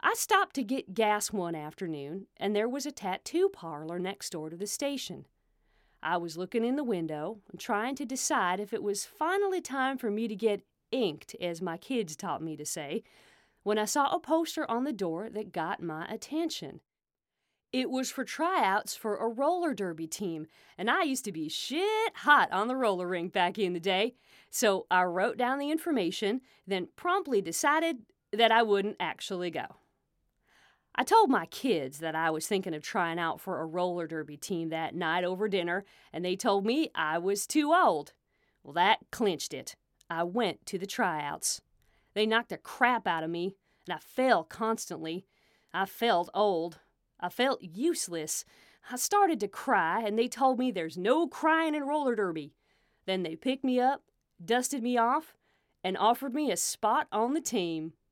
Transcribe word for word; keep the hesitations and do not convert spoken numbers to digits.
I stopped to get gas one afternoon, and there was a tattoo parlor next door to the station. I was looking in the window and trying to decide if it was finally time for me to get inked, as my kids taught me to say, when I saw a poster on the door that got my attention. It was for tryouts for a roller derby team, and I used to be shit hot on the roller rink back in the day. So I wrote down the information, then promptly decided that I wouldn't actually go. I told my kids that I was thinking of trying out for a roller derby team that night over dinner, and they told me I was too old. Well, that clinched it. I went to the tryouts. They knocked the crap out of me, and I fell constantly. I felt old. I felt useless. I started to cry, and they told me there's no crying in roller derby. Then they picked me up, dusted me off, and offered me a spot on the team.